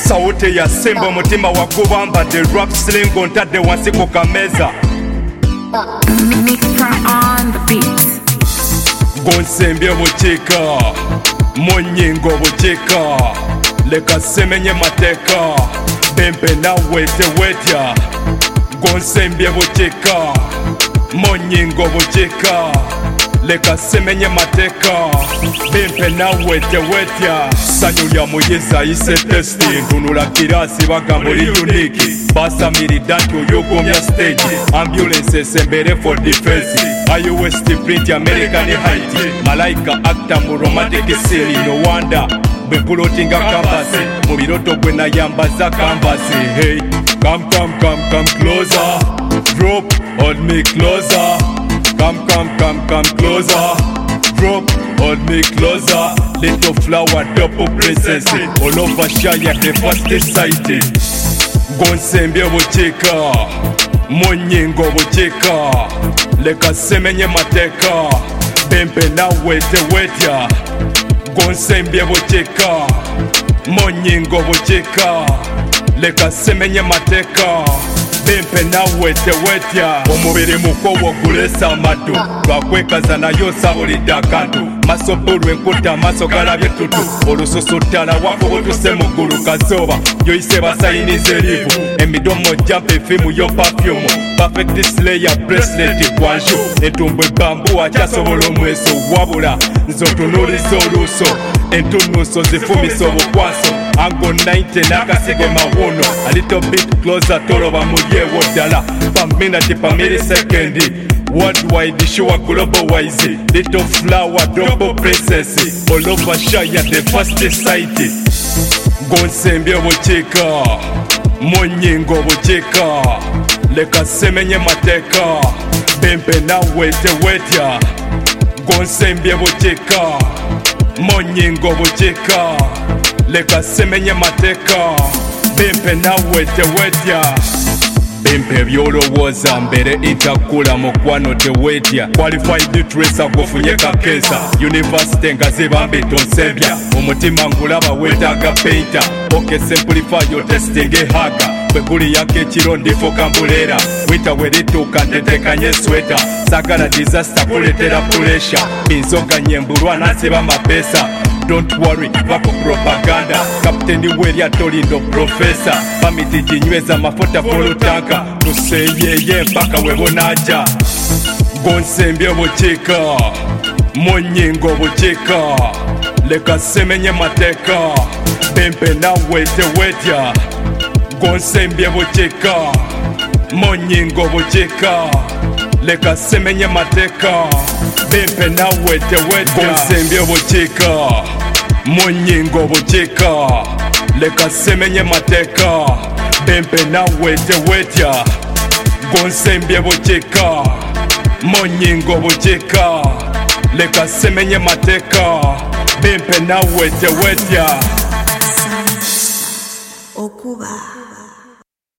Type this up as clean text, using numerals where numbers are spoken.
sauti ya simba mutima wakubamba the rap sling ontadde wansi ku kameza Mixer on the beat. Gonsembye bukiika munyingo bukiika leka semenye mateeka bempe nawe tewetya Gonsembye bukiika munyingo bukiika leka semenye mateeka bempe nawe tewetya sanyu lya muyiza ayise testi ntunula kirasi bagamba oli unique basamiridde nti oyogomya stage ambulance esembere for defense iOS print American Haiti malaika actor mu romantic scene no wonder bwe pulotinga canvas mu biroto gwe nayambaza canvas hey come closer drop hold me closer come closer drop hold me closer little flower double princess all over shire the first sight Gonsembye bukiika munyingo bukiika leka semenye mateeka bempe nawe tewetya Gonsembye bukiika munyingo bukiika leka semenye mateeka bempe nawe tewetya omubiri mukowo gulesa amaddu lwakwekaza nayo sabulidde akantu masopo lwenkuta amaaso galabye tutu olususu ttala wakubutuse mu ggulu kazooba yoyise basayiniza erivu emidomo jampa efimu yo pafyumu perfect slayer bracelet gwanju entumbwe bambu akyasobola omweso wabula nzotunuliza oluuso entunuuso zifumisa obukwaso ango 90 n'akasigo mawuno a little bit closer toloba mulyewo ddala paminati pamilisekendi worldwide sure global wise little flower double princess all over shire the first sight Gonsembye bukiika munyingo bukiika leka semenye mateeka bempe nawe tewetya Gonsembye bukiika munyingo bukiika leka semenye mateeka bempe nawe tewetya bempe byolowooza mbere itakula mukwano tewetya qualified tracer gufunye kakeesa university nga zibambita onsembya omutima ngulaba wetaaga painter ok simplify your testing ehaga bwe kuliyako ekiro ndifo kambuleera wita werituuka ntetekanye sweta sagala disaster kuletera pressure inzoga nyembulwa nasiba mapeesa Don't worry, bako propaganda Kapteni weryato lindo profesa Pamiti jinyweza mafuta polutanka Tuseyeye mpaka webonaja Gonsembye bukiika munyingo bukiika leka semenye mateeka bempe nawe tewetya Gonsembye bukiika munyingo bukiika leka semenye mateeka bempe nawe tewetya Gonsembye bukiika munyingo bukiika leka semenye mateeka bempe nawe tewetya Gonsembye bukiika munyingo bukiika leka semenye mateeka bempe nawe tewetya Okuba